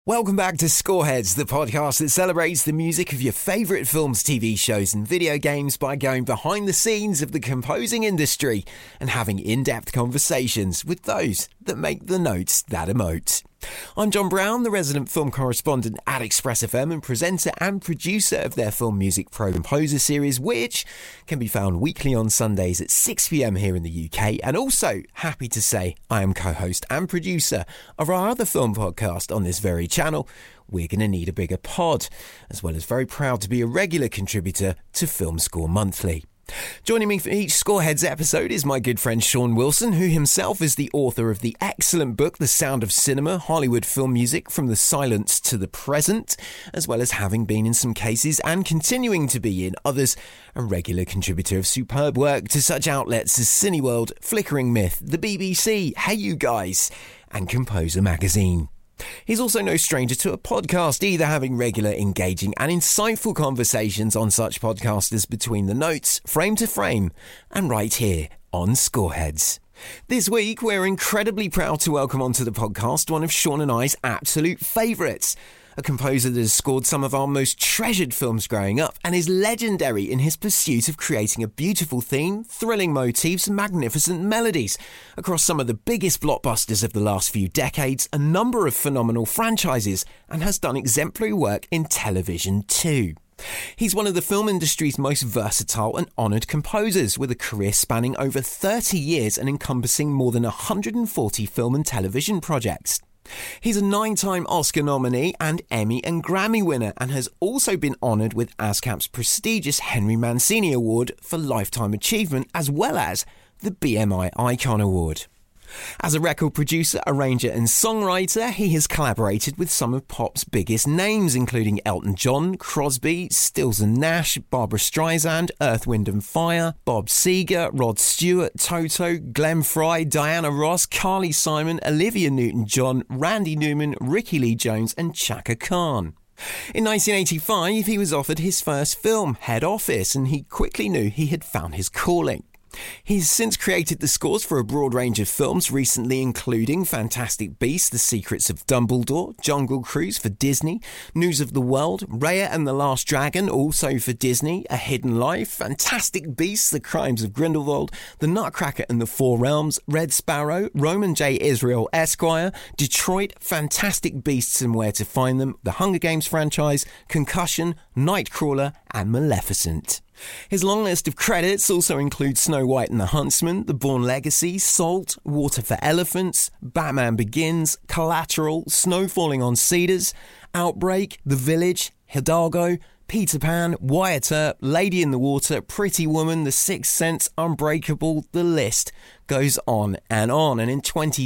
Welcome back to Scoreheads, the podcast that celebrates the music of your favourite films, TV shows and video games by going behind the scenes of the composing industry and having in-depth conversations with those that make the notes that emote. I'm John Brown, the resident film correspondent at Express FM and presenter and producer of their Film Music Pro Composer series, which can be found weekly on Sundays at 6 p.m. here in the UK. And also, happy to say, I am co-host and producer of our other film podcast on this very channel, We're Gonna Need a Bigger Pod, as well as very proud to be a regular contributor to Film Score Monthly. Joining me for each Scoreheads episode is my good friend Sean Wilson, who himself is the author of the excellent book The Sound of Cinema, Hollywood Film Music from the Silence to the Present, as well as having been in some cases and continuing to be in others, a regular contributor of superb work to such outlets as Cineworld, Flickering Myth, the BBC, Hey You Guys, and Composer Magazine. He's also no stranger to a podcast either, having regular, engaging and insightful conversations on such podcasts as Between the Notes, Frame to Frame, and right here on Scoreheads. This week, we're incredibly proud to welcome onto the podcast one of Sean and I's absolute favourites, a composer that has scored some of our most treasured films growing up and is legendary in his pursuit of creating a beautiful theme, thrilling motifs and magnificent melodies across some of the biggest blockbusters of the last few decades, a number of phenomenal franchises, and has done exemplary work in television too. He's one of the film industry's most versatile and honoured composers, with a career spanning over 30 years and encompassing more than 140 film and television projects. He's a 9-time Oscar nominee and Emmy and Grammy winner, and has also been honoured with ASCAP's prestigious Henry Mancini Award for Lifetime Achievement, as well as the BMI Icon Award. As a record producer, arranger and songwriter, he has collaborated with some of pop's biggest names, including Elton John, Crosby, Stills and Nash, Barbra Streisand, Earth, Wind and Fire, Bob Seger, Rod Stewart, Toto, Glenn Frey, Diana Ross, Carly Simon, Olivia Newton-John, Randy Newman, Ricky Lee Jones and Chaka Khan. In 1985, he was offered his first film, Head Office, and he quickly knew he had found his calling. He's since created the scores for a broad range of films, recently including Fantastic Beasts, The Secrets of Dumbledore, Jungle Cruise for Disney, News of the World, Raya and the Last Dragon, also for Disney, A Hidden Life, Fantastic Beasts, The Crimes of Grindelwald, The Nutcracker and the Four Realms, Red Sparrow, Roman J. Israel Esquire, Detroit, Fantastic Beasts and Where to Find Them, The Hunger Games franchise, Concussion, Nightcrawler and Maleficent. His long list of credits also includes Snow White and the Huntsman, The Bourne Legacy, Salt, Water for Elephants, Batman Begins, Collateral, Snow Falling on Cedars, Outbreak, The Village, Hidalgo, Peter Pan, Wyatt Earp, Lady in the Water, Pretty Woman, The Sixth Sense, Unbreakable, the list goes on. And in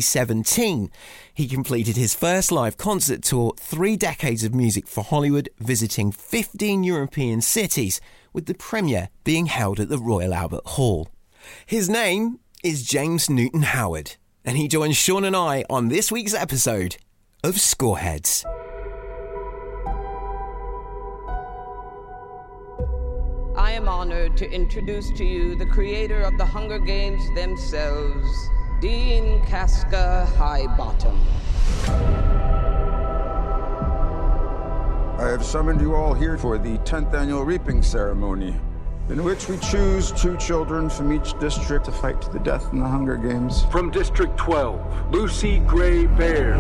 2017, he completed his first live concert tour, 3 decades of music for Hollywood, visiting 15 European cities, with the premiere being held at the Royal Albert Hall. His name is James Newton Howard, and he joins Sean and I on this week's episode of Scoreheads. I am honored to introduce to you the creator of the Hunger Games themselves, Dean Casca Highbottom. I have summoned you all here for the 10th annual reaping ceremony, in which we choose 2 children from each district to fight to the death in the Hunger Games. From District 12, Lucy Gray Baird.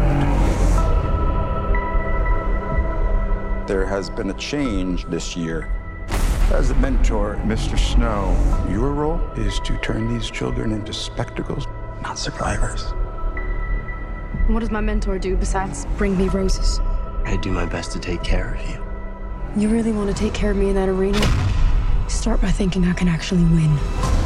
There has been a change this year. As a mentor, Mr. Snow, your role is to turn these children into spectacles, not survivors. What does my mentor do besides bring me roses? I do my best to take care of you. You really want to take care of me in that arena? Start by thinking I can actually win.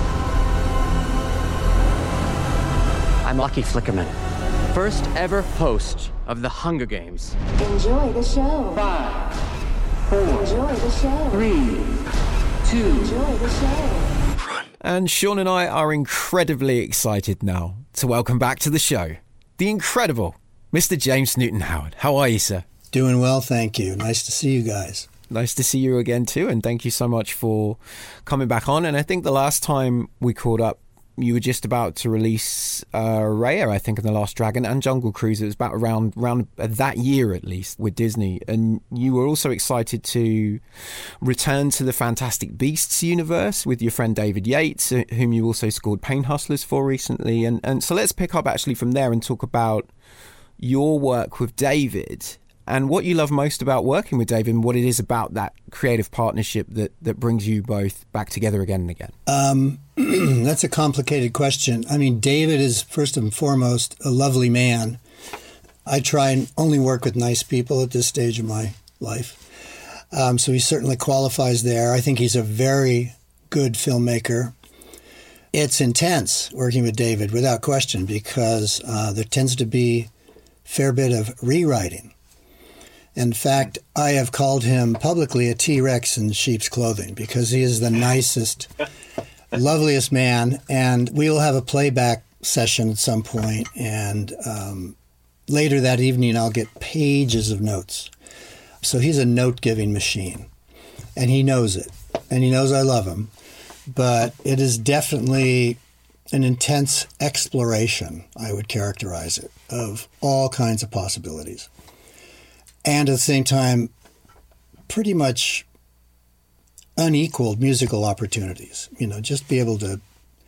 I'm Lucky Flickerman, first ever host of the Hunger Games. Enjoy the show. 5, 4, Enjoy the show. 3, 2. Enjoy the show. And Sean and I are incredibly excited now to welcome back to the show the incredible Mr. James Newton Howard. How are you, sir? Doing well, thank you. Nice to see you guys. Nice to see you again too, and thank you so much for coming back on. And I think the last time we caught up, you were just about to release Raya, I think, in The Last Dragon, and Jungle Cruise. It was about around that year, at least, with Disney. And you were also excited to return to the Fantastic Beasts universe with your friend David Yates, whom you also scored Pain Hustlers for recently. And so let's pick up actually from there and talk about your work with David and what you love most about working with David, and what it is about that creative partnership that brings you both back together again and again. That's a complicated question. I mean, David is first and foremost a lovely man. I try and only work with nice people at this stage of my life. So he certainly qualifies there. I think he's a very good filmmaker. It's intense working with David, without question, because there tends to be a fair bit of rewriting. In fact, I have called him publicly a T-Rex in sheep's clothing because he is the nicest, loveliest man. And we'll have a playback session at some point, and later that evening I'll get pages of notes. So he's a note-giving machine, and he knows it, and he knows I love him. But it is definitely an intense exploration, I would characterize it, of all kinds of possibilities. And at the same time, pretty much unequaled musical opportunities. You know, just be able to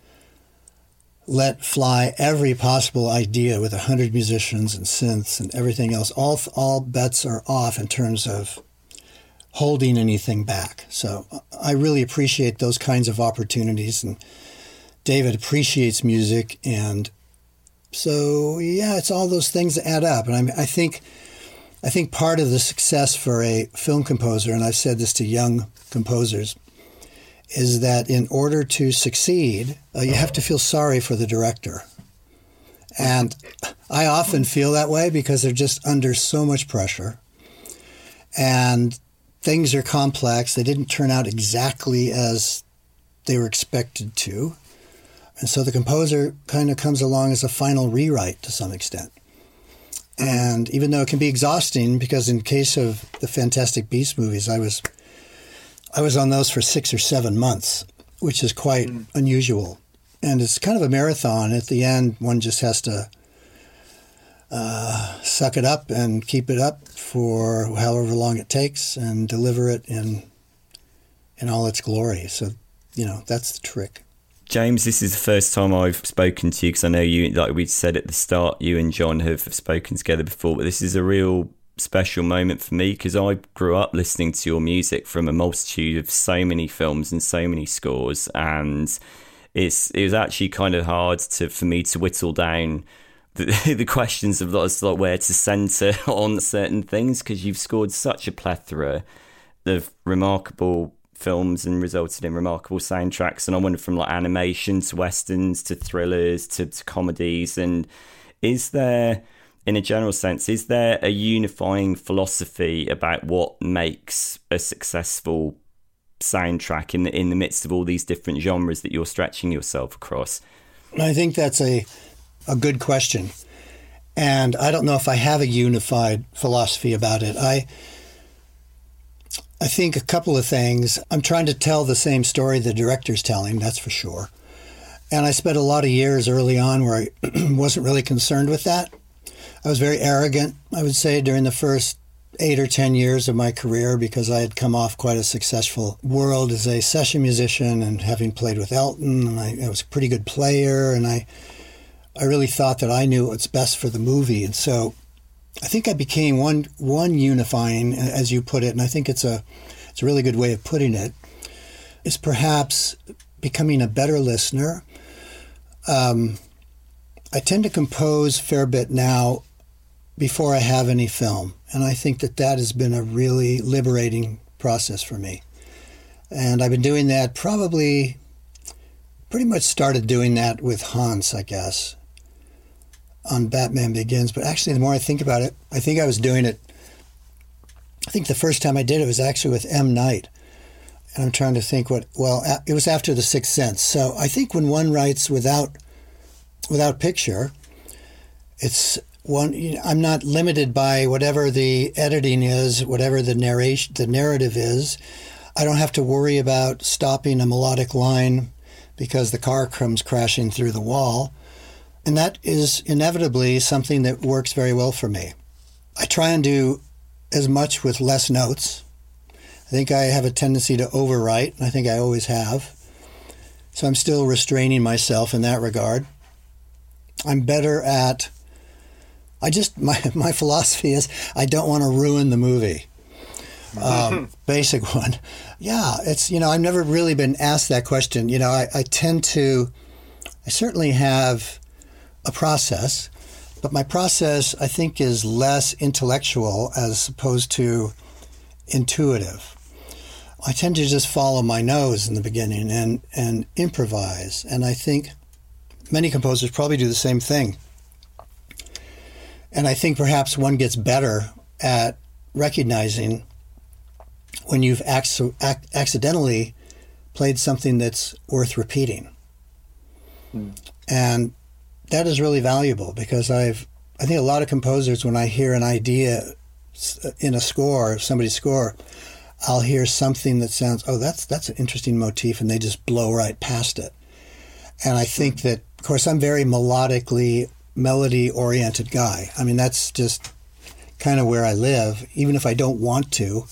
let fly every possible idea with 100 musicians and synths and everything else. All bets are off in terms of holding anything back. So I really appreciate those kinds of opportunities. And David appreciates music. And so, yeah, it's all those things that add up. And I think part of the success for a film composer, and I've said this to young composers, is that in order to succeed, you have to feel sorry for the director. And I often feel that way because they're just under so much pressure. And things are complex. They didn't turn out exactly as they were expected to. And so the composer kind of comes along as a final rewrite to some extent. And even though it can be exhausting, because in case of the Fantastic Beasts movies, I was on those for 6 or 7 months, which is quite unusual. And it's kind of a marathon. At the end, one just has to suck it up and keep it up for however long it takes and deliver it in all its glory. So, you know, that's the trick. James, this is the first time I've spoken to you, because I know you, like we said at the start, you and John have spoken together before, but this is a real special moment for me because I grew up listening to your music from a multitude of so many films and so many scores, and it was actually kind of hard for me to whittle down the questions of like where to centre on certain things, because you've scored such a plethora of remarkable films and resulted in remarkable soundtracks. And I wonder, from like animation to westerns to thrillers to comedies, and is there, in a general sense, is there a unifying philosophy about what makes a successful soundtrack in the midst of all these different genres that you're stretching yourself across? I think that's a good question. And I don't know if I have a unified philosophy about it. I think a couple of things. I'm trying to tell the same story the director's telling, that's for sure. And I spent a lot of years early on where I wasn't really concerned with that. I was very arrogant, I would say, during the first 8 or 10 years of my career, because I had come off quite a successful world as a session musician and having played with Elton, and I was a pretty good player, and I really thought that I knew what's best for the movie. And so I think I became one unifying, as you put it, and I think it's a really good way of putting it, is perhaps becoming a better listener. I tend to compose a fair bit now before I have any film, and I think that has been a really liberating process for me. And I've been doing that pretty much started doing that with Hans, I guess, on Batman Begins. But actually, the more I think about it, I think I was doing it, I think the first time I did it was actually with M. Night. And I'm trying to think it was after The Sixth Sense. So I think when one writes without picture, it's one, I'm not limited by whatever the editing is, whatever the narrative is. I don't have to worry about stopping a melodic line because the car comes crashing through the wall. And that is inevitably something that works very well for me. I try and do as much with less notes. I think I have a tendency to overwrite, and I think I always have. So I'm still restraining myself in that regard. I'm better at... my philosophy is I don't want to ruin the movie. Basic one. Yeah, it's, I've never really been asked that question. I certainly have a process, but my process, I think, is less intellectual as opposed to intuitive. I tend to just follow my nose in the beginning and improvise. And I think many composers probably do the same thing. And I think perhaps one gets better at recognizing when you've accidentally played something that's worth repeating. And that is really valuable because I think a lot of composers, when I hear an idea in a score, somebody's score, I'll hear something that sounds, that's an interesting motif, and they just blow right past it. And I think that, of course, I'm very melody-oriented guy. I mean, that's just kind of where I live, even if I don't want to.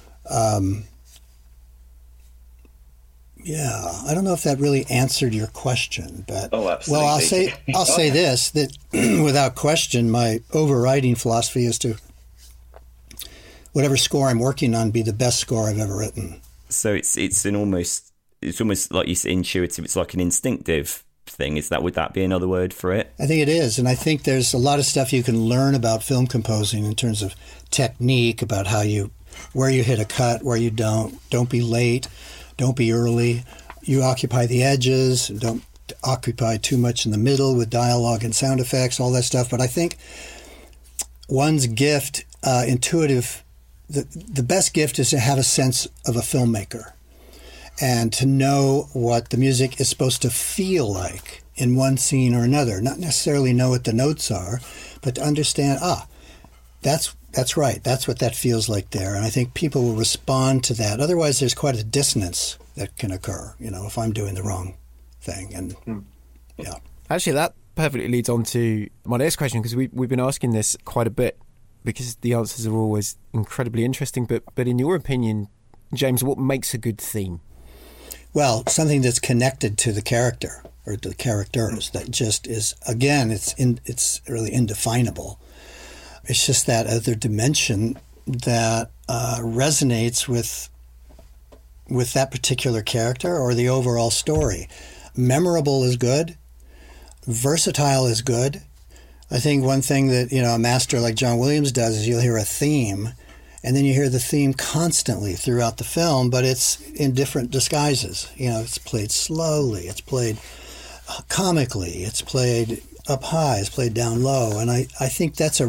I don't know if that really answered your question, but absolutely. Well, I'll say this, that without question, my overriding philosophy is to whatever score I'm working on be the best score I've ever written. So it's almost like you say, intuitive. It's like an instinctive thing. Would that be another word for it? I think it is, and I think there's a lot of stuff you can learn about film composing in terms of technique, about where you hit a cut, where you don't be late, don't be early, you occupy the edges, don't occupy too much in the middle with dialogue and sound effects, all that stuff. But I think one's gift, intuitive, the best gift is to have a sense of a filmmaker and to know what the music is supposed to feel like in one scene or another. Not necessarily know what the notes are, but to understand, that's right, that's what that feels like there. And I think people will respond to that. Otherwise, there's quite a dissonance that can occur, if I'm doing the wrong thing. And yeah. Actually, that perfectly leads on to my next question, because we've been asking this quite a bit, because the answers are always incredibly interesting. But in your opinion, James, what makes a good theme? Well, something that's connected to the character or to the characters that just is, again, it's really indefinable. It's just that other dimension that resonates with that particular character or the overall story. Memorable is good. Versatile is good. I think one thing that, a master like John Williams does is you'll hear a theme, and then you hear the theme constantly throughout the film, but it's in different disguises. It's played slowly, it's played comically, it's played up high, it's played down low. And I think that's a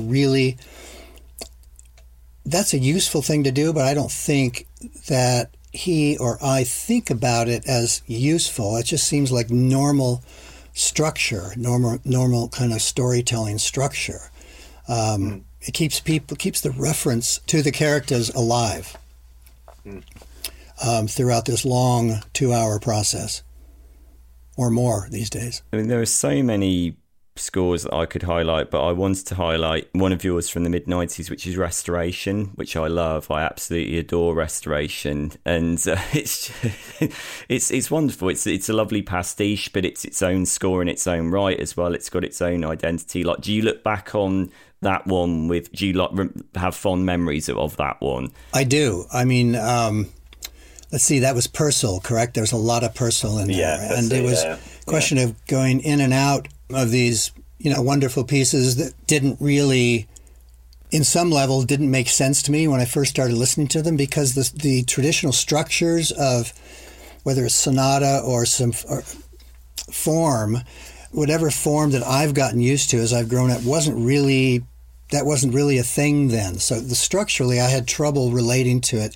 useful thing to do, but I don't think that he or I think about it as useful. It just seems like normal structure, normal kind of storytelling structure. It keeps the reference to the characters alive throughout this long 2-hour process or more these days. I mean, there are so many scores that I could highlight, but I wanted to highlight one of yours from the mid-90s, which is Restoration, which I love. I absolutely adore Restoration, and it's wonderful. It's a lovely pastiche, but it's its own score in its own right as well. It's got its own identity. Like, do you look back on that one do you have fond memories of that one? I do. I mean, let's see, that was Purcell, correct? There's a lot of Purcell in there. Yeah, and it was a question of going in and out of these, wonderful pieces that didn't really, in some level, didn't make sense to me when I first started listening to them, because the traditional structures of whether it's sonata or some form, whatever form that I've gotten used to as I've grown up wasn't really a thing then. So structurally, I had trouble relating to it.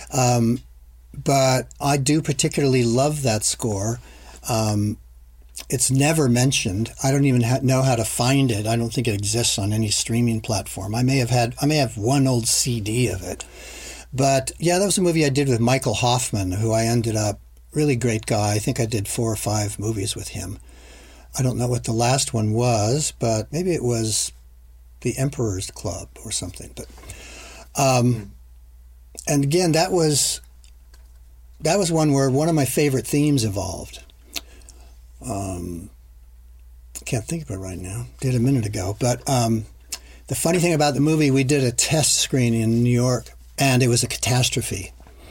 But I do particularly love that score. It's never mentioned. I don't even know how to find it. I don't think it exists on any streaming platform. I may have one old CD of it. But yeah, that was a movie I did with Michael Hoffman, who I ended up really great guy. I think I did 4 or 5 movies with him. I don't know what the last one was, but maybe it was The Emperor's Club or something. But and again, that was one where one of my favorite themes evolved. Can't think of it right now. Did a minute ago. But the funny thing about the movie, we did a test screening in New York, and it was a catastrophe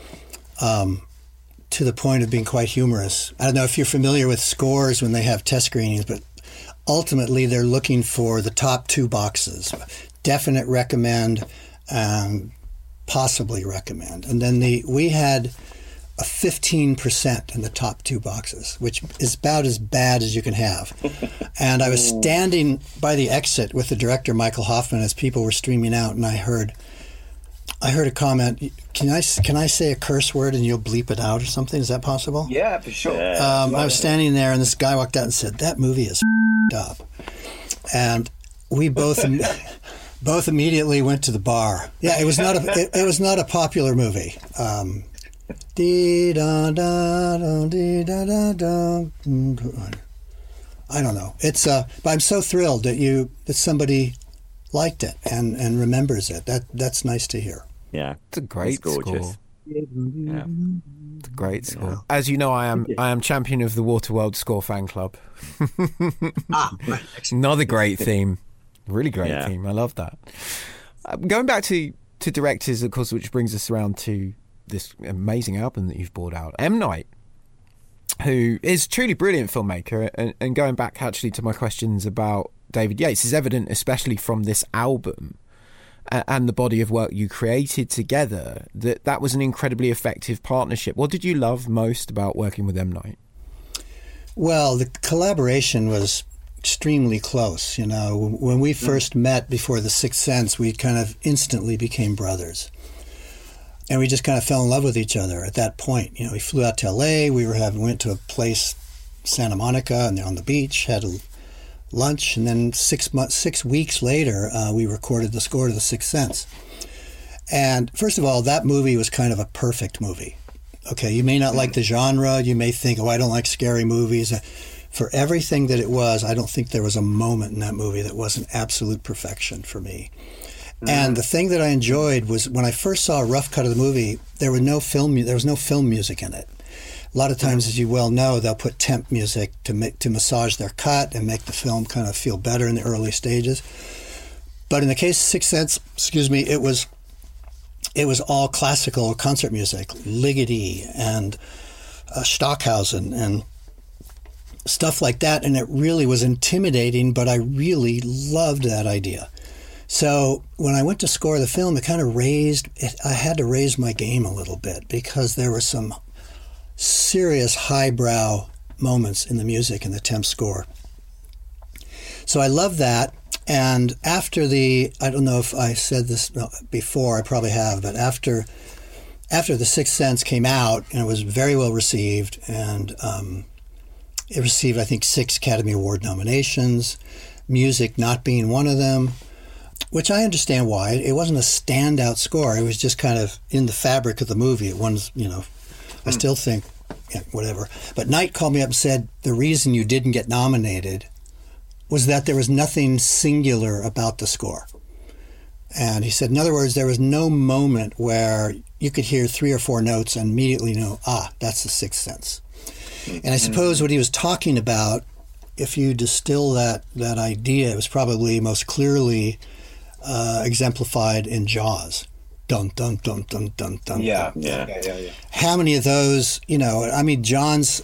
to the point of being quite humorous. I don't know if you're familiar with scores when they have test screenings, but ultimately they're looking for the top 2 boxes, definite recommend and possibly recommend. And then we had a 15% in the top 2 boxes, which is about as bad as you can have. And I was standing by the exit with the director, Michael Hoffman, as people were streaming out, and I heard a comment, can I say a curse word and you'll bleep it out or something? Is that possible? Yeah, for sure. I was standing there and this guy walked out and said, that movie is up. And we both immediately went to the bar. Yeah, it was not a popular movie. I don't know. It's but I'm so thrilled that somebody liked it and remembers it. That's nice to hear. Yeah, it's a great score. Yeah. It's a great score. As you know, I am champion of the Waterworld Score fan club. Another great theme. Really great theme. I love that. Going back to directors, of course, which brings us around to this amazing album that you've brought out. M. Night, who is a truly brilliant filmmaker, and going back actually to my questions about David Yates, is evident especially from this album and the body of work you created together that was an incredibly effective partnership. What did you love most about working with M. Night? Well, the collaboration was extremely close. You know, when we first met before The Sixth Sense, we kind of instantly became brothers. And we just kind of fell in love with each other at that point. You know, we flew out to L.A., went to a place, Santa Monica, and they're on the beach, had a lunch, and then 6 weeks later, we recorded the score to The Sixth Sense. And first of all, that movie was kind of a perfect movie. Okay, you may not like the genre, you may think, I don't like scary movies. For everything that it was, I don't think there was a moment in that movie that wasn't absolute perfection for me. And the thing that I enjoyed was when I first saw a rough cut of the movie, there was no film music in it. A lot of times, as you well know, they'll put temp music to massage their cut and make the film kind of feel better in the early stages. But in the case of Sixth Sense, it was all classical concert music, Ligeti and Stockhausen and stuff like that, and it really was intimidating, but I really loved that idea. So when I went to score the film, I had to raise my game a little bit because there were some serious highbrow moments in the music in the temp score. So I love that. And after I don't know if I said this before, I probably have, but after The Sixth Sense came out, and it was very well received, and it received, I think, 6 Academy Award nominations, music not being one of them, which I understand why. It wasn't a standout score. It was just kind of in the fabric of the movie. It was, I still think, whatever. But Knight called me up and said, the reason you didn't get nominated was that there was nothing singular about the score. And he said, in other words, there was no moment where you could hear 3 or 4 notes and immediately know, that's The Sixth Sense. And I suppose what he was talking about, if you distill that idea, it was probably most clearly exemplified in Jaws. Dun, dun, dun, dun, dun, dun. Yeah. How many of those, John's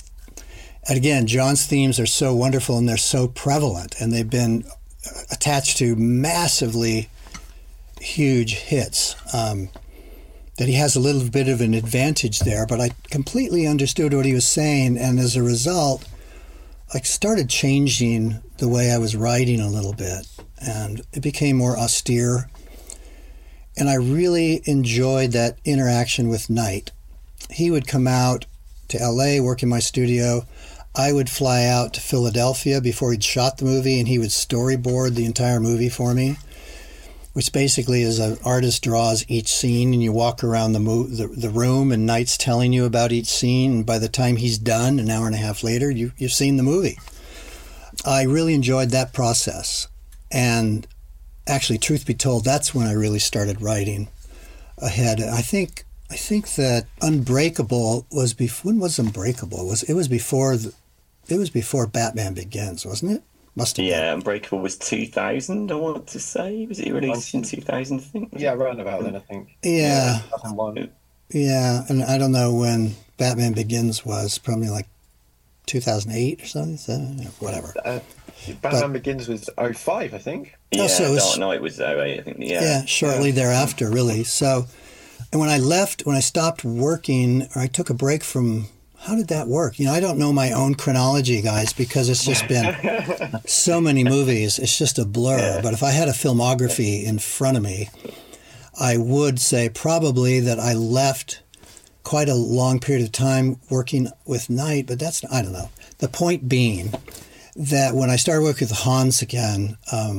themes are so wonderful and they're so prevalent, and they've been attached to massively huge hits, that he has a little bit of an advantage there. But I completely understood what he was saying, and as a result, I started changing the way I was writing a little bit, and it became more austere. And I really enjoyed that interaction with Knight. He would come out to L.A., work in my studio. I would fly out to Philadelphia before he'd shot the movie, and he would storyboard the entire movie for me, which basically is an artist draws each scene, and you walk around the room, and Knight's telling you about each scene, and by the time he's done, an hour and a half later, you've seen the movie. I really enjoyed that process. And actually, truth be told, that's when I really started writing ahead. I think that Unbreakable was before. When was Unbreakable? It was before Batman Begins, wasn't it? Must have been. Unbreakable was 2000, I want to say. Was it released in 2000, I think? Yeah, around about then, I think. Yeah. 2001. Yeah, and I don't know when Batman Begins was, probably like 2008 or something, whatever. Batman Begins was 2005, I think. Yeah, so it was, Dark Knight was 2008, I think. Yeah, shortly thereafter, really. So, and when I stopped working, or I took a break from... How did that work? I don't know my own chronology, guys, because it's just been so many movies. It's just a blur. Yeah. But if I had a filmography in front of me, I would say probably that I left quite a long period of time working with Knight, but I don't know. The point being that when I started working with Hans again,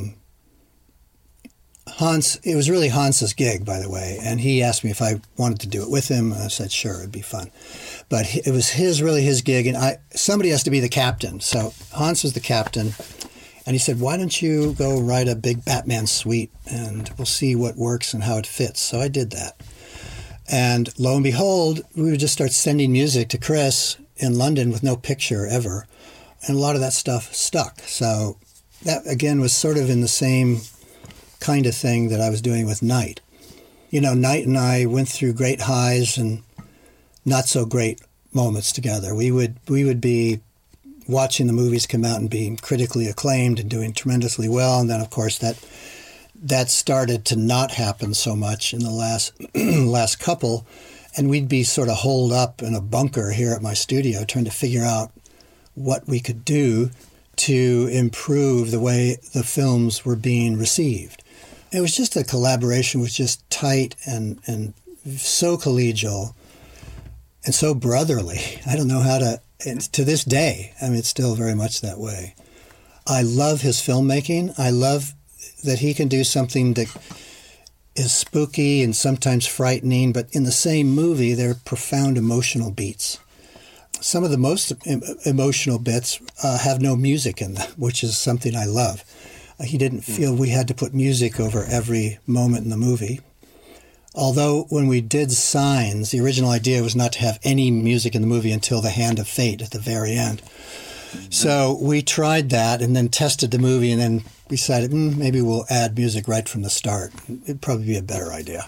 it was really Hans's gig, by the way, and he asked me if I wanted to do it with him, and I said, sure, it'd be fun. But it was really his gig, and somebody has to be the captain. So Hans was the captain, and he said, why don't you go write a big Batman suite, and we'll see what works and how it fits. So I did that. And lo and behold, we would just start sending music to Chris in London with no picture ever, and a lot of that stuff stuck. So that, again, was sort of in the same kind of thing that I was doing with Knight. Knight and I went through great highs and not so great moments together. We would be watching the movies come out and being critically acclaimed and doing tremendously well, and then of course that started to not happen so much in the last couple, and we'd be sort of holed up in a bunker here at my studio trying to figure out what we could do to improve the way the films were being received. It was just a collaboration, was just tight and so collegial and so brotherly. I don't know how to this day, it's still very much that way. I love his filmmaking. I love that he can do something that is spooky and sometimes frightening, but in the same movie, there are profound emotional beats. Some of the most emotional bits have no music in them, which is something I love. He didn't feel we had to put music over every moment in the movie. Although when we did Signs, the original idea was not to have any music in the movie until The Hand of Fate at the very end. So we tried that and then tested the movie and then decided maybe we'll add music right from the start. It'd probably be a better idea.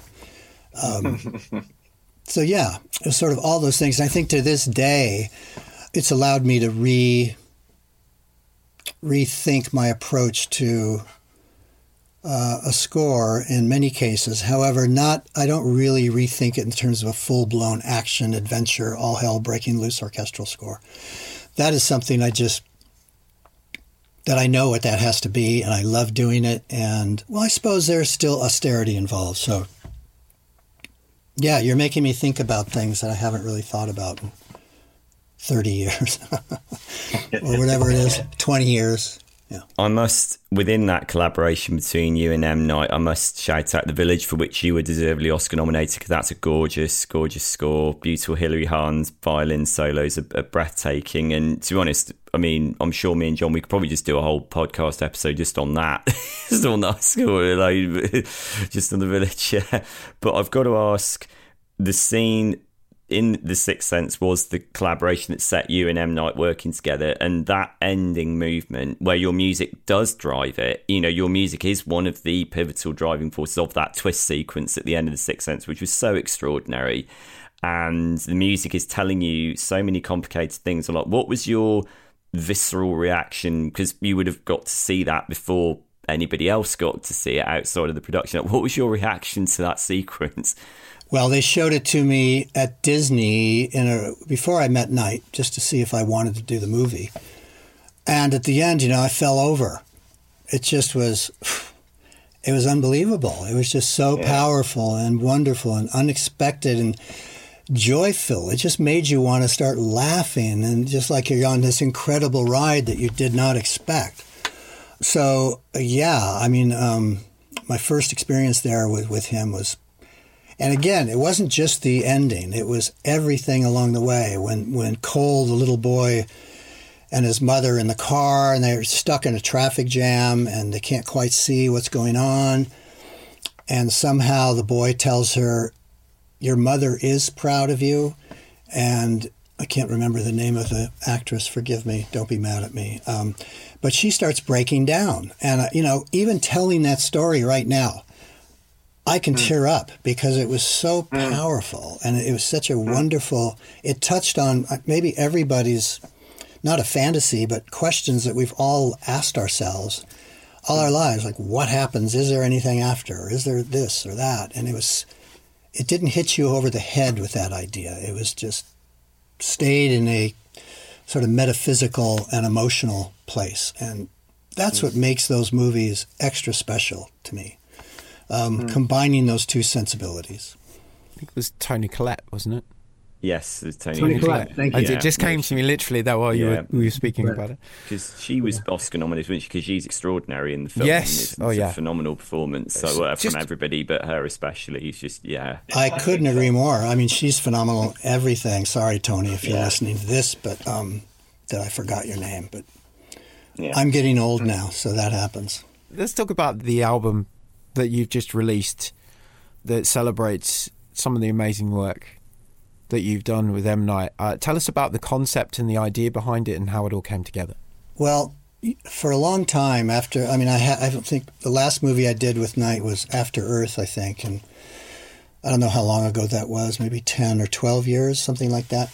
So yeah, it was sort of all those things. And I think to this day, it's allowed me to rethink my approach to a score in many cases. However, I don't really rethink it in terms of a full-blown action, adventure, all hell breaking loose orchestral score. That is something that I know what that has to be, and I love doing it. And, well, I suppose there's still austerity involved. So, yeah, you're making me think about things that I haven't really thought about in 30 years or whatever it is, 20 years. Yeah. I must, within that collaboration between you and M. Night, I must shout out The Village, for which you were deservedly Oscar nominated, because that's a gorgeous, gorgeous score. Beautiful Hilary Hahn's violin solos are breathtaking. And to be honest, I'm sure me and John, we could probably just do a whole podcast episode just on that. Just on that score, just on The Village, yeah. But I've got to ask, the scene in The Sixth Sense was the collaboration that set you and M. Night working together, and that ending movement where your music does drive it. Your music is one of the pivotal driving forces of that twist sequence at the end of The Sixth Sense, which was so extraordinary. And the music is telling you so many complicated things. What was your visceral reaction? Because you would have got to see that before anybody else got to see it outside of the production. What was your reaction to that sequence? Well, they showed it to me at Disney before I met Knight, just to see if I wanted to do the movie. And at the end, I fell over. It just was, it was unbelievable. It was just so powerful and wonderful and unexpected and joyful. It just made you want to start laughing, and just like you're on this incredible ride that you did not expect. So, yeah, my first experience there with him was, and again, it wasn't just the ending; it was everything along the way. When Cole, the little boy, and his mother in the car, and they're stuck in a traffic jam, and they can't quite see what's going on, and somehow the boy tells her, "Your mother is proud of you," and I can't remember the name of the actress. Forgive me. Don't be mad at me. But she starts breaking down. And, even telling that story right now, I can tear up because it was so powerful. And it was such a wonderful, it touched on maybe everybody's, not a fantasy, but questions that we've all asked ourselves all our lives. Like, what happens? Is there anything after? Is there this or that? And it didn't hit you over the head with that idea. It was just stayed in a sort of metaphysical and emotional place. And that's what makes those movies extra special to me, combining those two sensibilities. I think it was Toni Collette, wasn't it? Yes, it's Toni Collette. Thank you. It just came to me literally that while you were speaking about it. Because she was Oscar nominated, wasn't she? Because she's extraordinary in the film. Yes. It's a phenomenal performance. So from everybody, but her especially. It's just, I couldn't agree more. I mean, she's phenomenal. Everything. Sorry, Tony, if you're listening to this, but that I forgot your name. But I'm getting old now, so that happens. Let's talk about the album that you've just released that celebrates some of the amazing work that you've done with M. Night. Tell us about the concept and the idea behind it and how it all came together. Well, for a long time I don't think the last movie I did with Night was After Earth, I think, and I don't know how long ago that was, maybe 10 or 12 years, something like that.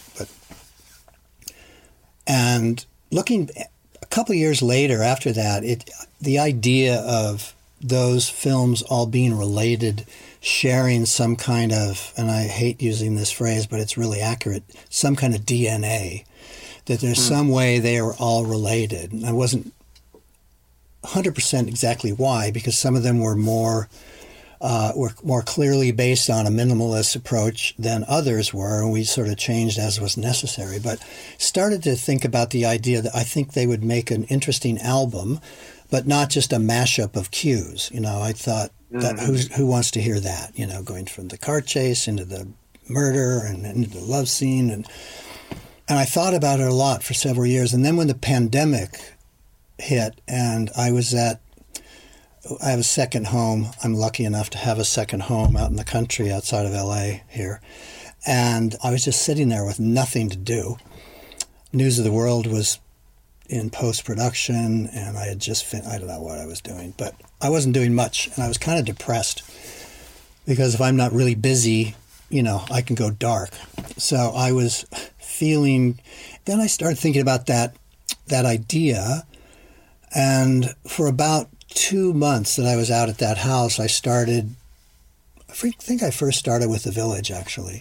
And looking a couple of years later after that, the idea of those films all being related, sharing some kind of, and I hate using this phrase, but it's really accurate, some kind of DNA, that there's some way they are all related. And I wasn't 100% exactly why, because some of them were more clearly based on a minimalist approach than others were, and we sort of changed as was necessary. But started to think about the idea that I think they would make an interesting album, but not just a mashup of cues. I thought, that who wants to hear that? Going from the car chase into the murder and into the love scene. And I thought about it a lot for several years. And then when the pandemic hit and I have a second home. I'm lucky enough to have a second home out in the country outside of LA here. And I was just sitting there with nothing to do. News of the World was in post-production, and I had just I don't know what I was doing, but I wasn't doing much, and I was kind of depressed because if I'm not really busy, I can go dark. So I was feeling, then I started thinking about that idea, and for about 2 months that I was out at that house, I think I first started with The Village, actually.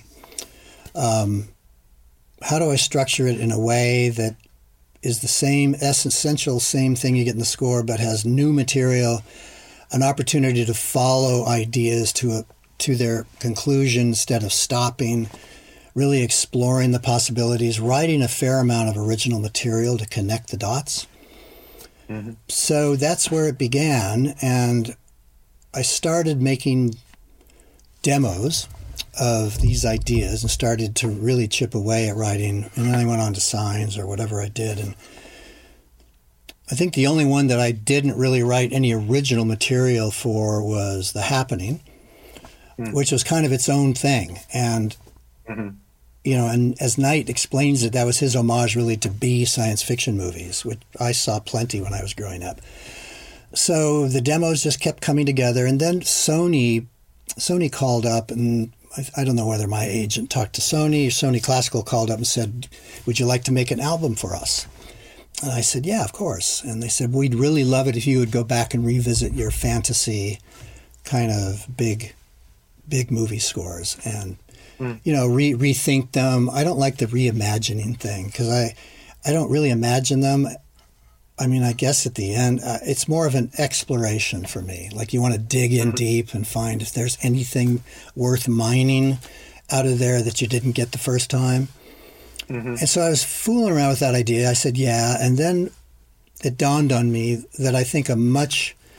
How do I structure it in a way that is the same essential same thing you get in the score, but has new material, an opportunity to follow ideas to their conclusion instead of stopping, really exploring the possibilities, writing a fair amount of original material to connect the dots. Mm-hmm. So that's where it began, and I started making demos of these ideas and started to really chip away at writing, and then I went on to Signs or whatever I did. And I think the only one that I didn't really write any original material for was The Happening, which was kind of its own thing. And and as Night explains it, that was his homage really to B science fiction movies, which I saw plenty when I was growing up. So the demos just kept coming together, and then Sony called up, and I don't know whether my agent talked to Sony. Sony Classical called up and said, "Would you like to make an album for us?" And I said, "Yeah, of course." And they said, "We'd really love it if you would go back and revisit your fantasy kind of big movie scores and rethink them." I don't like the reimagining thing because I don't really imagine them. I mean, I guess at the end, it's more of an exploration for me. Like you want to dig in deep and find if there's anything worth mining out of there that you didn't get the first time. And so I was fooling around with that idea. I said, yeah. And then it dawned on me that I think a much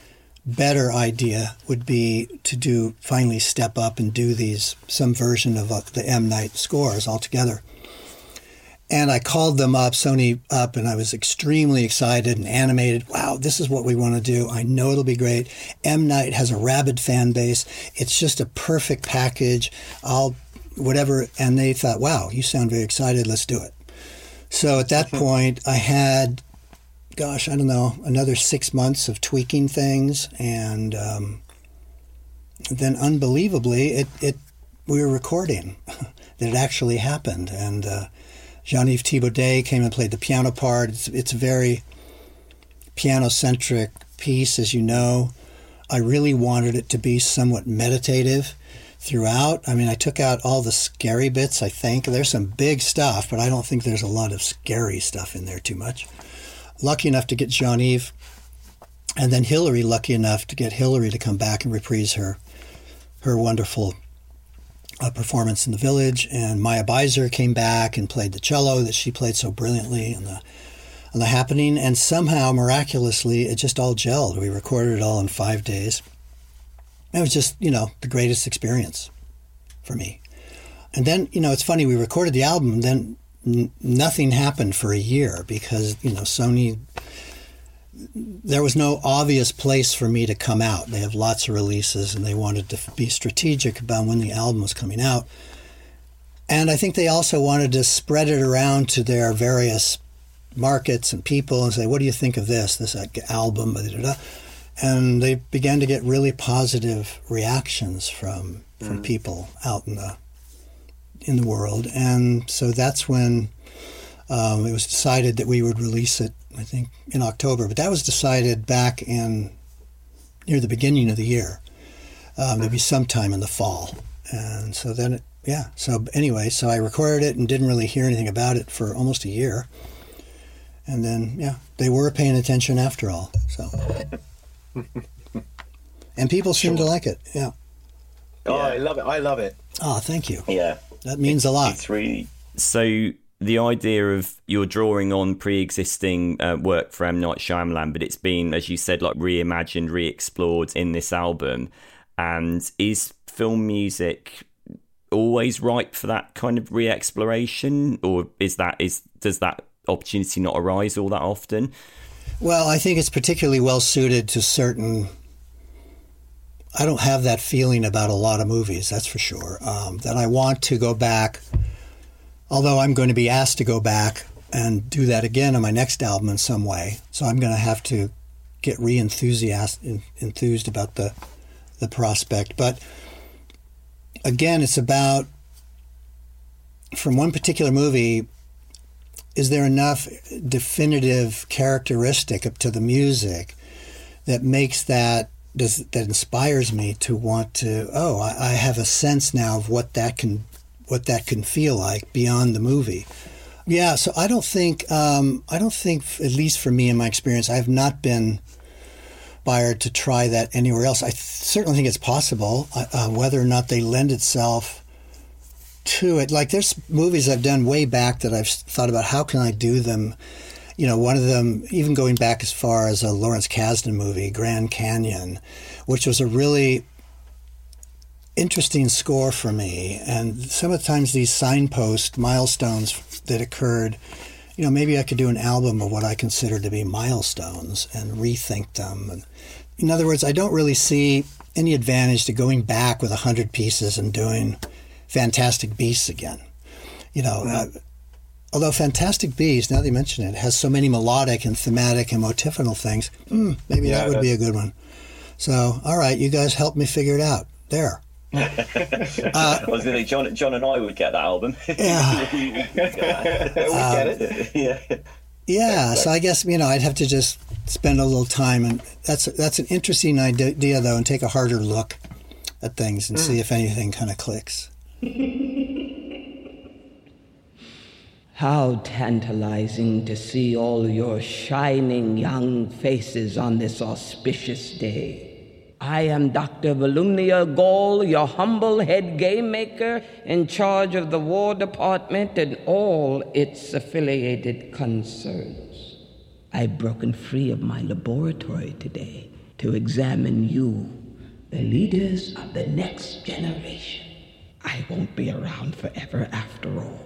better idea would be to finally step up and do some version of the M. Night scores altogether. And I called them up, Sony up, and I was extremely excited and animated. Wow, this is what we want to do. I know it'll be great. M. Night has a rabid fan base. It's just a perfect package. Whatever. And they thought, wow, you sound very excited. Let's do it. So at that point, I had, gosh, I don't know, another 6 months of tweaking things. And then unbelievably, we were recording that it actually happened. And Jean-Yves Thibaudet came and played the piano part. It's a very piano-centric piece, as you know. I really wanted it to be somewhat meditative throughout. I mean, I took out all the scary bits, I think. There's some big stuff, but I don't think there's a lot of scary stuff in there too much. Lucky enough to get Jean-Yves, and then Hilary, lucky enough to get Hilary to come back and reprise her wonderful performance in The Village, and Maya Beiser came back and played the cello that she played so brilliantly on the Happening, and somehow, miraculously, it just all gelled. We recorded it all in 5 days. It was just, the greatest experience for me. And then, it's funny, we recorded the album, and then nothing happened for a year because, Sony, there was no obvious place for me to come out. They have lots of releases, and they wanted to be strategic about when the album was coming out. And I think they also wanted to spread it around to their various markets and people and say, what do you think of this album? And they began to get really positive reactions from people out in the world. And so that's when it was decided that we would release it, I think, in October. But that was decided back near the beginning of the year, maybe sometime in the fall. And so then, So I recorded it and didn't really hear anything about it for almost a year. And then, they were paying attention after all. So, and people seem to like it. Yeah. Oh, I love it. Oh, thank you. Yeah. That means a lot. It's really... So the idea of you're drawing on pre-existing work for M. Night Shyamalan, but it's been, as you said, like reimagined, re-explored in this album. And is film music always ripe for that kind of re-exploration, or does that opportunity not arise all that often? Well, I think it's particularly well suited to certain... I don't have that feeling about a lot of movies, that's for sure. That I want to go back, although I'm going to be asked to go back and do that again on my next album in some way. So I'm going to have to get enthused about the prospect. But again, it's about, from one particular movie, is there enough definitive characteristic to the music that makes that inspires me to want to, I have a sense now of what that can feel like beyond the movie. Yeah, so I don't think, at least for me in my experience, I have not been inspired to try that anywhere else. I certainly think it's possible, whether or not they lend itself to it. Like there's movies I've done way back that I've thought about how can I do them. One of them, even going back as far as a Lawrence Kasdan movie, Grand Canyon, which was a really interesting score for me. And sometimes these signpost milestones that occurred, maybe I could do an album of what I consider to be milestones and rethink them. And in other words, I don't really see any advantage to going back with 100 pieces and doing Fantastic Beasts again. Although Fantastic Beasts, now that you mention it, has so many melodic and thematic and motivational things, maybe that would be a good one. So, all right, you guys help me figure it out. There. I was going to say, John and I would get that album. Yeah. we get it. Yeah, so I guess, I'd have to just spend a little time, and that's an interesting idea, though, and take a harder look at things and see if anything kind of clicks. How tantalizing to see all your shining young faces on this auspicious day. I am Dr. Volumnia Gall, your humble head game maker in charge of the War Department and all its affiliated concerns. I've broken free of my laboratory today to examine you, the leaders of the next generation. I won't be around forever after all.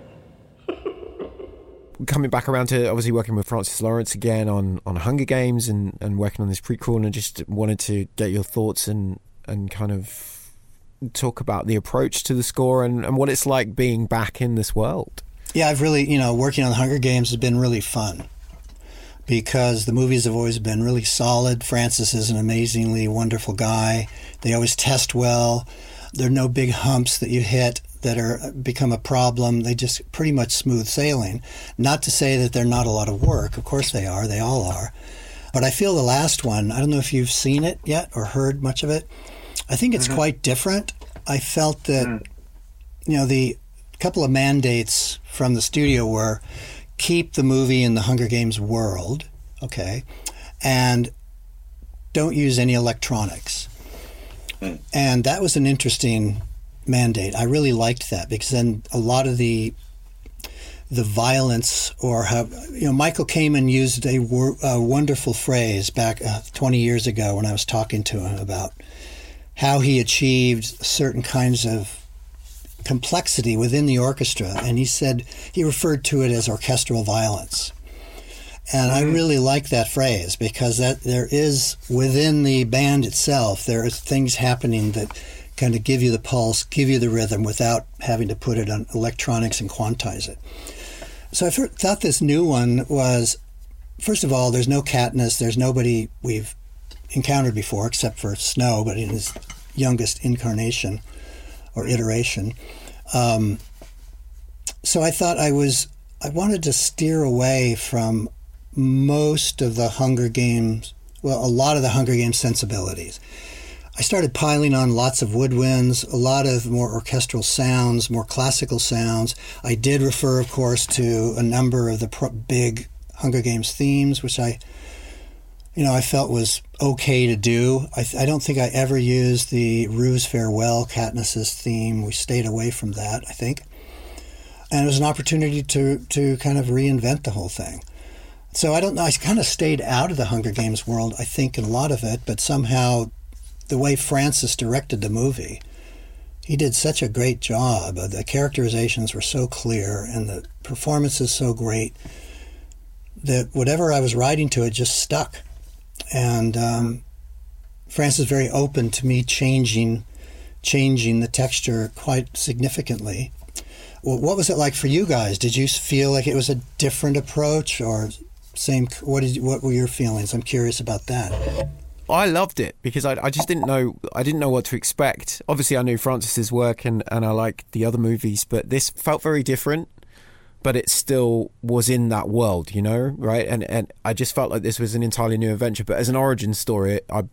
Coming back around to obviously working with Francis Lawrence again on Hunger Games and working on this prequel, and I just wanted to get your thoughts and kind of talk about the approach to the score and what it's like being back in this world. Yeah, I've really, working on the Hunger Games has been really fun because the movies have always been really solid. Francis is an amazingly wonderful guy. They always test well. There are no big humps that you hit that become a problem. They just pretty much smooth sailing. Not to say that they're not a lot of work. Of course they are. They all are. But I feel the last one, I don't know if you've seen it yet or heard much of it. I think it's quite different. I felt that, the couple of mandates from the studio were keep the movie in the Hunger Games world, okay, and don't use any electronics. And that was an interesting mandate. I really liked that because then a lot of the violence or how, Michael Kamen used a wonderful phrase back 20 years ago when I was talking to him about how he achieved certain kinds of complexity within the orchestra. And he said, he referred to it as orchestral violence. And I really like that phrase because that there is within the band itself, there are things happening that kind of give you the pulse, give you the rhythm without having to put it on electronics and quantize it. So I thought this new one was, first of all, there's no Katniss, there's nobody we've encountered before except for Snow, but in his youngest incarnation or iteration. So I thought I wanted to steer away from most of the Hunger Games, well, a lot of the Hunger Games sensibilities. I started piling on lots of woodwinds, a lot of more orchestral sounds, more classical sounds. I did refer, of course, to a number of the big Hunger Games themes, which I felt was okay to do. I don't think I ever used the Rue's Farewell, Katniss's theme. We stayed away from that, I think. And it was an opportunity to kind of reinvent the whole thing. So I don't know, I kind of stayed out of the Hunger Games world, I think, in a lot of it, but somehow the way Francis directed the movie, he did such a great job. The characterizations were so clear and the performances so great that whatever I was writing to it just stuck. And Francis was very open to me changing the texture quite significantly. Well, what was it like for you guys? Did you feel like it was a different approach or same? What were your feelings? I'm curious about that. I loved it because I just didn't know what to expect. Obviously, I knew Francis's work and I liked the other movies, but this felt very different. But it still was in that world, right? And I just felt like this was an entirely new adventure. But as an origin story, I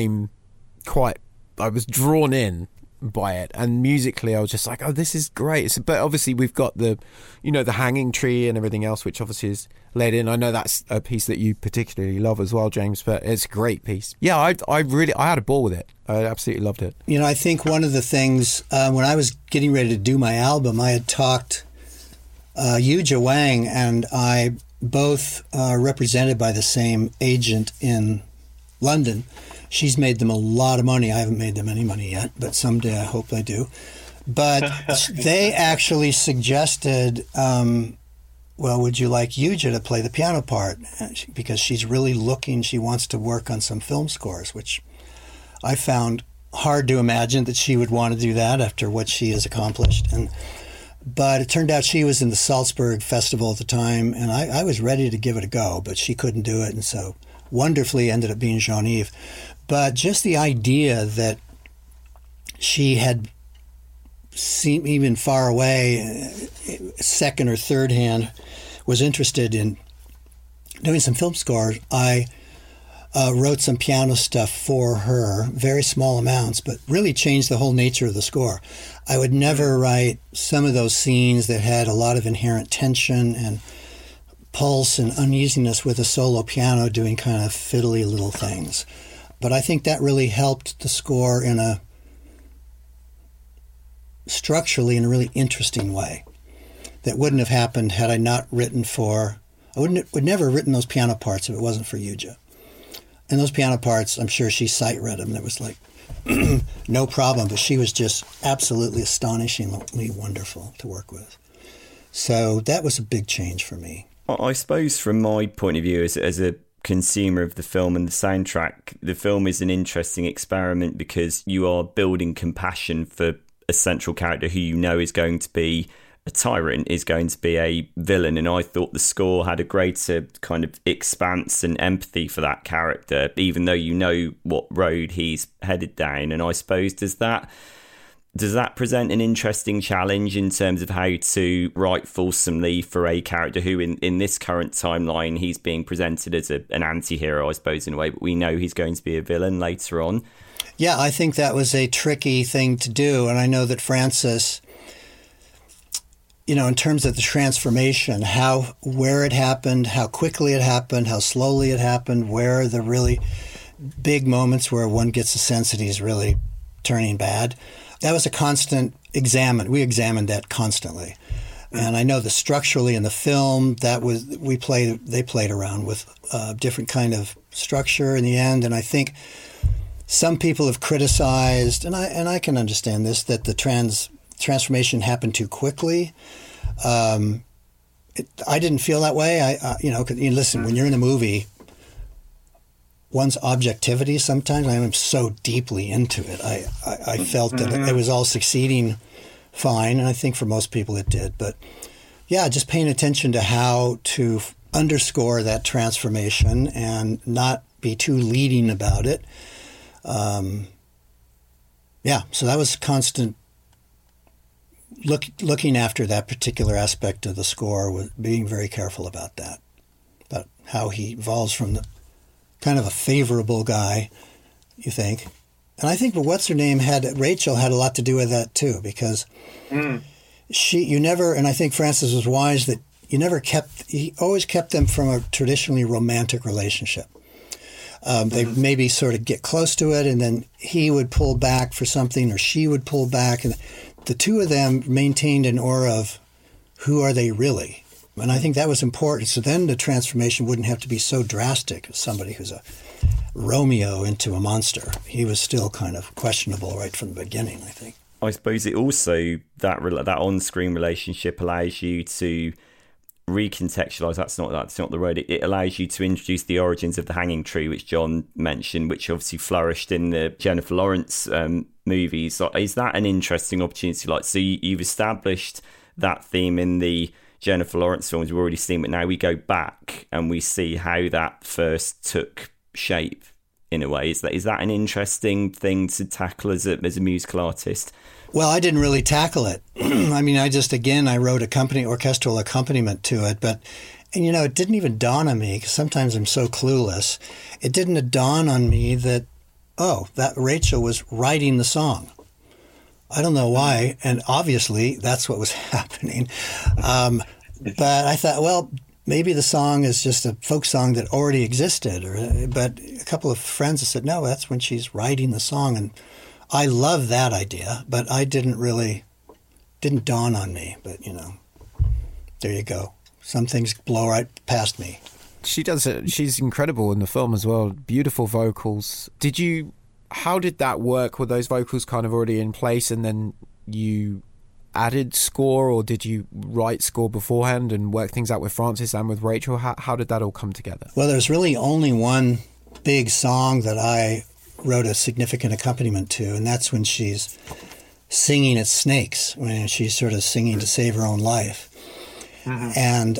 was drawn in by it. And musically, I was just like, oh, this is great. But obviously, we've got the hanging tree and everything else, which obviously is led in. I know that's a piece that you particularly love as well, James, but it's a great piece. Yeah, I had a ball with it. I absolutely loved it. I think one of the things, when I was getting ready to do my album, I had talked... Yuja Wang and I both are represented by the same agent in London. She's made them a lot of money. I haven't made them any money yet, but someday I hope I do. But they actually suggested, would you like Yuja to play the piano part? Because she's really she wants to work on some film scores, which I found hard to imagine that she would want to do that after what she has accomplished. But it turned out she was in the Salzburg Festival at the time, and I was ready to give it a go, but she couldn't do it, and so wonderfully ended up being Jean-Yves. But just the idea that she had seen, even far away, second or third hand, was interested in doing some film scores. I wrote some piano stuff for her, very small amounts, but really changed the whole nature of the score. I would never write some of those scenes that had a lot of inherent tension and pulse and uneasiness with a solo piano doing kind of fiddly little things. But I think that really helped the score structurally in a really interesting way that wouldn't have happened had I not written would never have written those piano parts if it wasn't for Yuja. And those piano parts, I'm sure she sight read them. It was like no problem, but she was just absolutely astonishingly wonderful to work with. So that was a big change for me. I suppose from my point of view as a consumer of the film and the soundtrack, the film is an interesting experiment because you are building compassion for a central character who you know is going to be a tyrant, is going to be a villain, and I thought the score had a greater kind of expanse and empathy for that character, even though you know what road he's headed down. And I suppose does that present an interesting challenge in terms of how to write fulsomely for a character who in this current timeline he's being presented as an anti-hero, I suppose, in a way, but we know he's going to be a villain later on. Yeah, I think that was a tricky thing to do, and I know that Francis, in terms of the transformation, where it happened, how quickly it happened, how slowly it happened, where are the really big moments where one gets a sense that he's really turning bad. That was a constant examine. We examined that constantly. And I know that structurally in the film, they played around with a different kind of structure in the end. And I think some people have criticized, and I can understand this, that the transformation happened too quickly. I didn't feel that way. Listen, when you're in a movie, one's objectivity, sometimes I am so deeply into it. I felt that it was all succeeding fine, and I think for most people it did. But yeah, just paying attention to how to underscore that transformation and not be too leading about it. So that was constant looking after that particular aspect of the score, with being very careful about that, about how he evolves from the kind of a favorable guy, you think. And I think Rachel had a lot to do with that too, because and I think Francis was wise that he always kept them from a traditionally romantic relationship. They maybe sort of get close to it, and then he would pull back for something, or she would pull back, and the two of them maintained an aura of who are they really? And I think that was important. So then the transformation wouldn't have to be so drastic as somebody who's a Romeo into a monster. He was still kind of questionable right from the beginning, I think. I suppose it also, that on-screen relationship allows you to recontextualize, that's not the word, it allows you to introduce the origins of the hanging tree, which John mentioned, which obviously flourished in the Jennifer Lawrence movies. Is that an interesting opportunity? So you've established that theme in the Jennifer Lawrence films, we've already seen, but now we go back and we see how that first took shape in a way. Is that an interesting thing to tackle as a musical artist? Well, I didn't really tackle it. I mean, I wrote orchestral accompaniment to it, but it didn't even dawn on me, because sometimes I'm so clueless. It didn't dawn on me that Rachel was writing the song. I don't know why, and obviously that's what was happening. But I thought, well, maybe the song is just a folk song that already existed. But a couple of friends have said, no, that's when she's writing the song. And I love that idea, but didn't dawn on me. But, there you go. Some things blow right past me. She does it. She's incredible in the film as well. Beautiful vocals. How did that work? Were those vocals kind of already in place and then you added score, or did you write score beforehand and work things out with Francis and with Rachel? How did that all come together? Well, there's really only one big song that I wrote a significant accompaniment to, and that's when she's singing at Snakes, when she's sort of singing to save her own life. And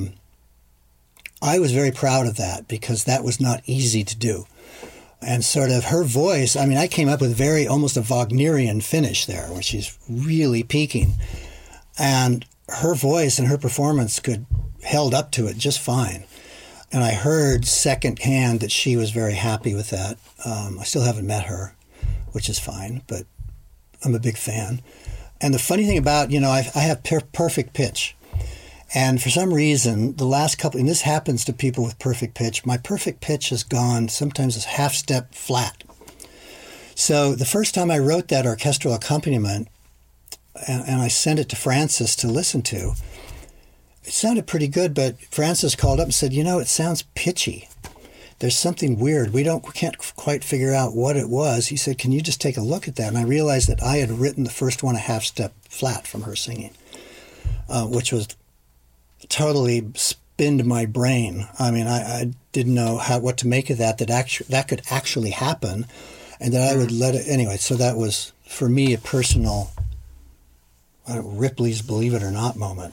I was very proud of that, because that was not easy to do. And sort of her voice, I came up with almost a Wagnerian finish there, where she's really peaking. And her voice and her performance held up to it just fine. And I heard secondhand that she was very happy with that. I still haven't met her, which is fine, but I'm a big fan. And the funny thing about, I have perfect pitch. And for some reason, the last couple, and this happens to people with perfect pitch, my perfect pitch has gone sometimes a half step flat. So the first time I wrote that orchestral accompaniment, and I sent it to Francis to listen to, it sounded pretty good, but Francis called up and said, it sounds pitchy. there's something weird. We can't quite figure out what it was. He said, can you just take a look at that? And I realized that I had written the first one a half step flat from her singing, which was totally spinned my brain. I mean, I didn't know what to make of that could actually happen, and that I would let it anyway. So that was, for me, a personal Ripley's Believe It or Not moment.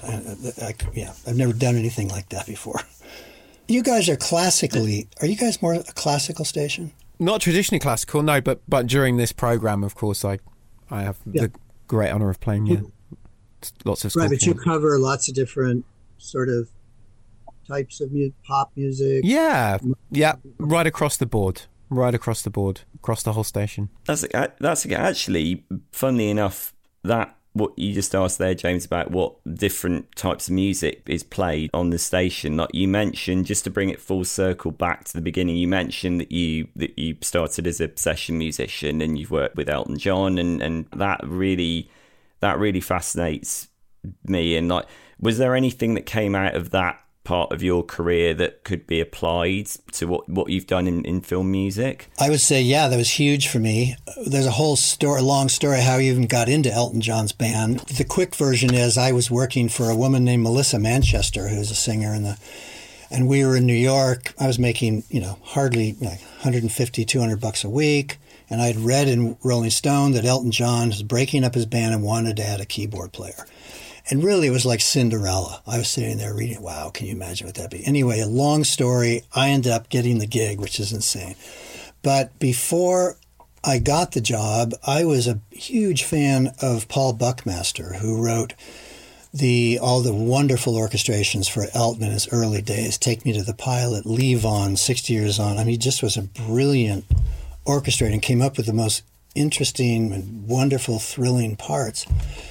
I've never done anything like that before. You guys are you guys more a classical station? Not traditionally classical, no, but during this program, of course, I have the great honor of playing lots of right, but you cover lots of different sort of types of pop music. Yeah, right across the board, across the whole station. That's actually, funnily enough, that what you just asked there, James, about what different types of music is played on the station. Like you mentioned, just to bring it full circle back to the beginning, you mentioned that you started as a session musician and you've worked with Elton John, and that really fascinates me. And like, was there anything that came out of that part of your career that could be applied to what you've done in film music? I would say, that was huge for me. There's a whole long story how I even got into Elton John's band. The quick version is I was working for a woman named Melissa Manchester, who's a singer and we were in New York. I was making, hardly like $150, $200 a week. And I'd read in Rolling Stone that Elton John was breaking up his band and wanted to add a keyboard player. And really, it was like Cinderella. I was sitting there reading, wow, can you imagine what that'd be? Anyway, a long story, I ended up getting the gig, which is insane. But before I got the job, I was a huge fan of Paul Buckmaster, who wrote all the wonderful orchestrations for Elton in his early days. Take Me to the Pilot, Leave On, 60 Years On. I mean, he just was a brilliant orchestrator and came up with the most interesting and wonderful, thrilling parts.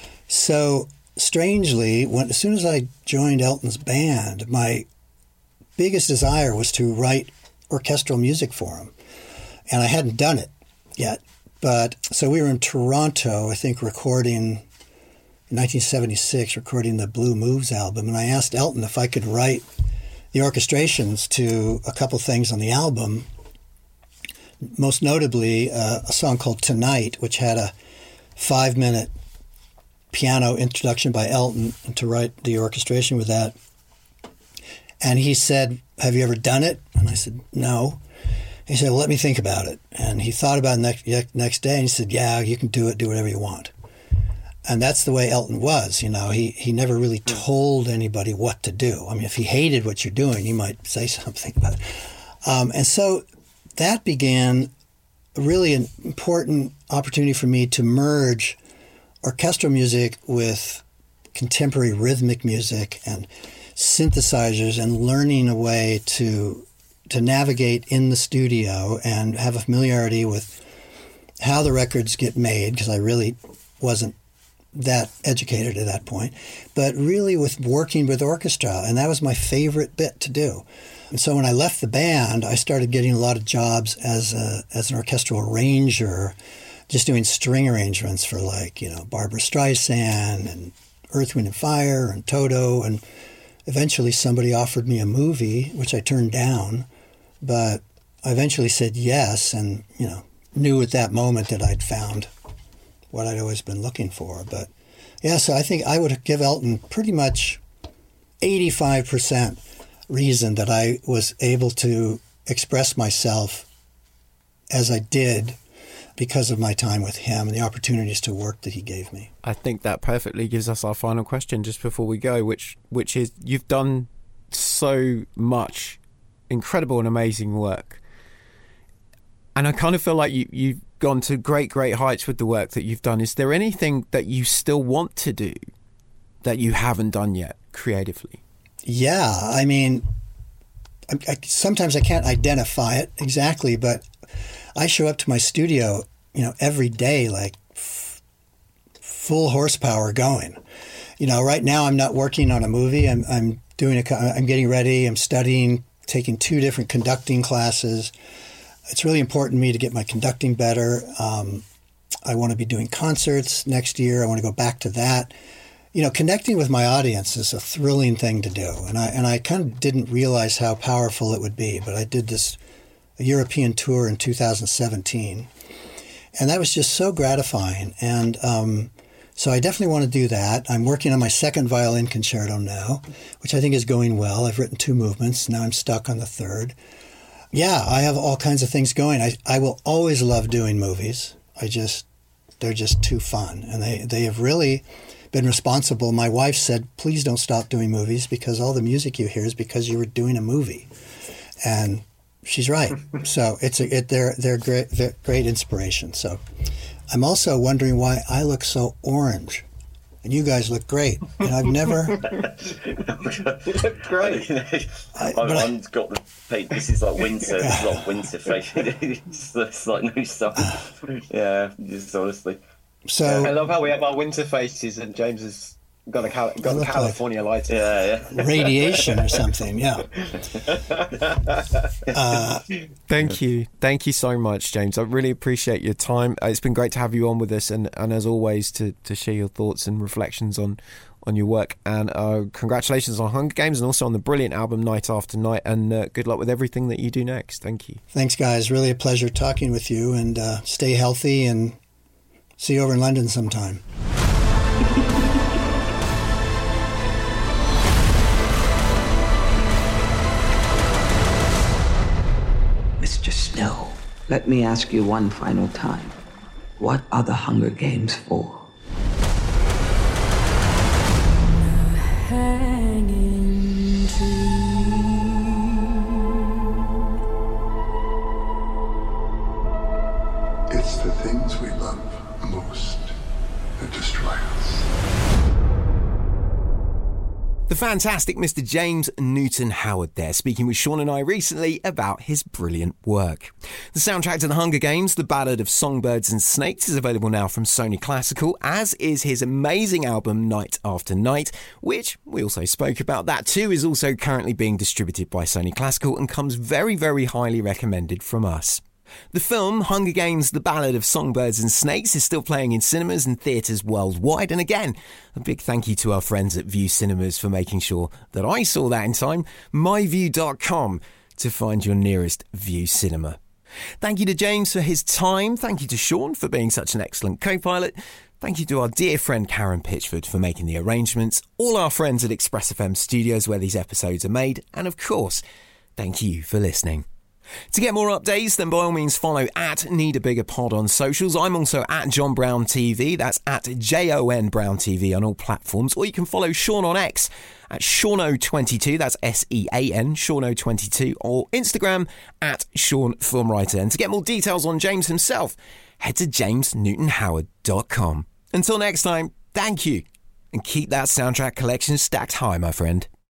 So strangely, as soon as I joined Elton's band, my biggest desire was to write orchestral music for him. And I hadn't done it yet. So we were in Toronto, I think, recording in 1976, recording the Blue Moves album. And I asked Elton if I could write the orchestrations to a couple things on the album, most notably a song called Tonight, which had a 5-minute piano introduction by Elton, and to write the orchestration with that. And he said, have you ever done it? And I said, no. He said, well, let me think about it. And he thought about it next day, and he said, yeah, you can do it, do whatever you want. And that's the way Elton was. He never really told anybody what to do. I mean, if he hated what you're doing, he might say something about it. And so that began really an important opportunity for me to merge orchestral music with contemporary rhythmic music and synthesizers, and learning a way to navigate in the studio and have a familiarity with how the records get made, because I really wasn't that educated at that point, but really with working with orchestra. And that was my favorite bit to do. And so when I left the band, I started getting a lot of jobs as an orchestral arranger, just doing string arrangements for Barbra Streisand and Earth, Wind & Fire and Toto. And eventually somebody offered me a movie, which I turned down. But I eventually said yes, and, knew at that moment that I'd found what I'd always been looking for. But yeah, so I think I would give Elton pretty much 85% reason that I was able to express myself as I did because of my time with him and the opportunities to work that he gave me. I think that perfectly gives us our final question just before we go, which is, you've done so much incredible and amazing work. And I kind of feel like you've gone to great, great heights with the work that you've done. Is there anything that you still want to do that you haven't done yet creatively? Yeah, I mean, sometimes I can't identify it exactly, but I show up to my studio, every day, like full horsepower going. Right now I'm not working on a movie. I'm getting ready. I'm studying, taking 2 different conducting classes. It's really important to me to get my conducting better. I want to be doing concerts next year. I want to go back to that. Connecting with my audience is a thrilling thing to do. And I kind of didn't realize how powerful it would be, but I did this European tour in 2017. And that was just so gratifying. And so I definitely want to do that. I'm working on my second violin concerto now, which I think is going well. I've written 2 movements. Now I'm stuck on the third. Yeah, I have all kinds of things going. I will always love doing movies. They're just too fun. And they have really been responsible. My wife said, please don't stop doing movies because all the music you hear is because you were doing a movie. And she's right. So they're great inspiration. So I'm also wondering why I look so orange. And you guys look great. And I've never... You look great. I've got the paint. This is like winter. It's like winter face. It's like no summer. Yeah, just honestly. So I love how we have our winter faces and James has got a California light. Yeah. Radiation or something, yeah. Thank you so much, James. I really appreciate your time. It's been great to have you on with us, and as always to share your thoughts and reflections on your work. And congratulations on Hunger Games and also on the brilliant album Night After Night, and good luck with everything that you do next. Thank you. Thanks, guys. Really a pleasure talking with you, and stay healthy, and see you over in London sometime. Mr. Snow, let me ask you one final time. What are the Hunger Games for? Hanging tree. It's the things we love most that destroy us. The fantastic Mr. James Newton Howard there, speaking with Sean and I recently about his brilliant work. The soundtrack to The Hunger Games, The Ballad of Songbirds and Snakes, is available now from Sony Classical, as is his amazing album Night After Night, which we also spoke about. That too is also currently being distributed by Sony Classical and comes very, very highly recommended from us. The film Hunger Games, The Ballad of Songbirds and Snakes is still playing in cinemas and theatres worldwide. And again, a big thank you to our friends at View Cinemas for making sure that I saw that in time. myview.com to find your nearest View Cinema. Thank you to James for his time. Thank you to Sean for being such an excellent co-pilot. Thank you to our dear friend Karen Pitchford for making the arrangements. All our friends at Express FM Studios where these episodes are made. And of course, thank you for listening. To get more updates, then by all means follow at Need a Bigger Pod on socials. I'm also at John Brown TV. That's at JON Brown TV on all platforms. Or you can follow Sean on X at Seano22. That's SEAN, Seano22. Or Instagram at Sean Filmwriter. And to get more details on James himself, head to jamesnewtonhoward.com. Until next time, thank you. And keep that soundtrack collection stacked high, my friend.